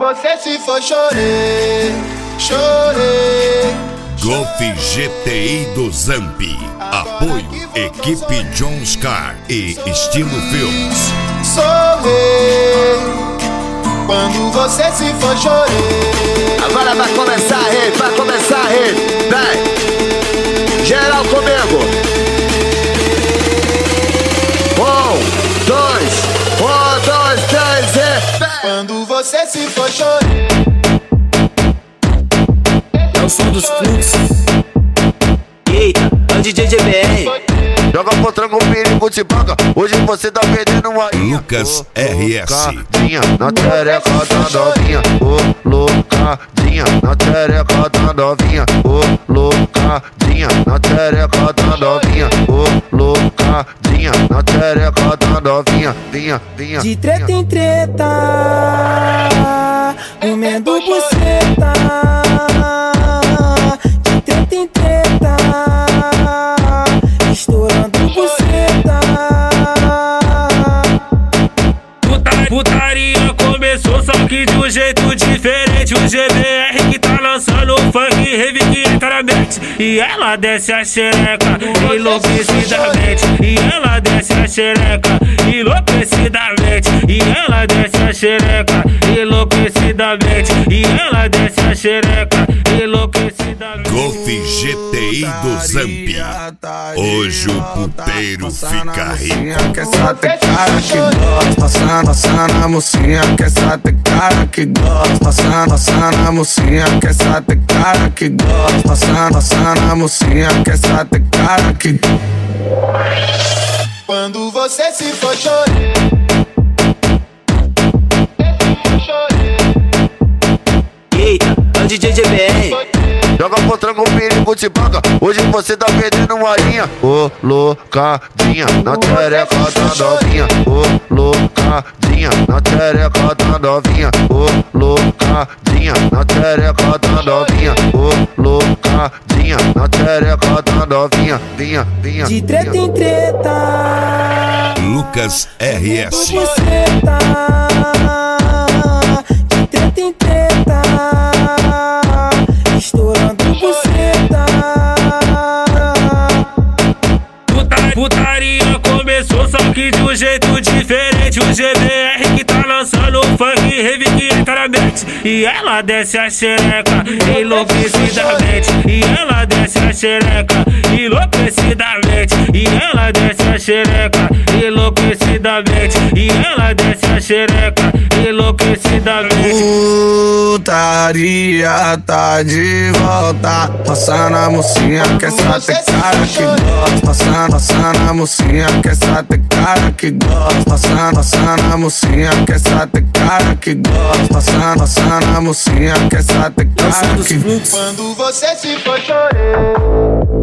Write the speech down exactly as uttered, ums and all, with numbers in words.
você se for, chorei, chorei. Golf G T I do Zamp. Apoio Equipe Jones Car e Estilo Filmes. Sorrei quando você se for, chorei. Agora vai começar a rede, vai começar a rede. Vem, geral comigo. Um, dois, um, dois, três e vem. Quando você se for, chorei. É o som dos fluxos. Eita, é o D J G B R. Joga pro tranco, perigo te paga. Hoje você tá perdendo uma linha. Lucas R S. Loucadinha na tereca da novinha. Ô, loucadinha na tereca da novinha. Ô, loucadinha na tereca da novinha. Ô, loucadinha na tereca da novinha. Vinha, vinha. De treta em treta, comendo buceta. De treta em treta, estourando buceta. Puta, putaria começou, só que de um jeito diferente. O G B R que tá lançando funk, rave que entra na mente. E ela desce a xereca enlouquecidamente. E ela desce a xereca enlouquecidamente. E ela desce a xereca enlouquecidamente. E ela desce a xereca enlouquecidamente. Golf G T I do Zamp. Hoje o puteiro fica rico. Que essa tem cara que gosta. Passando, passando a mocinha. Que essa tem cara que gosta. Passando, passando a mocinha. Que essa tem cara que gosta. Passando, passando a mocinha. Que essa tem cara que. Quando você se for, chorei. Eita, é o D J G B R. Joga pro tranco, perigo te paga. Hoje você tá perdendo uma linha. Ô, loucadinha na tereca da novinha. Ô, loucadinha na tereca da novinha. Ô, loucadinha na tereca da novinha. Ô, loucadinha na tereca da novinha. Vinha, vinha. De treta em treta, Lucas R S. buceta. De treta em treta, estourando buceta. Puta, putaria começou, só que de um jeito diferente. O G B R que tá lançando funk, rave que entra na mente. E ela desce a xereca enlouquecidamente. E ela desce a xereca enlouquecidamente. E ela desce a xereca enlouquecidamente. E ela desce a xereca enlouquecidamente. Putaria tá de volta. Passando a mocinha. Que essa tem cara que gosta. Passando, passando a mocinha. Que essa tem cara que gosta. Passando, passando a mocinha. Que essa tem cara que gosta. Passando, passando a mocinha. Que essa tem cara que. Quando você se for, chorei.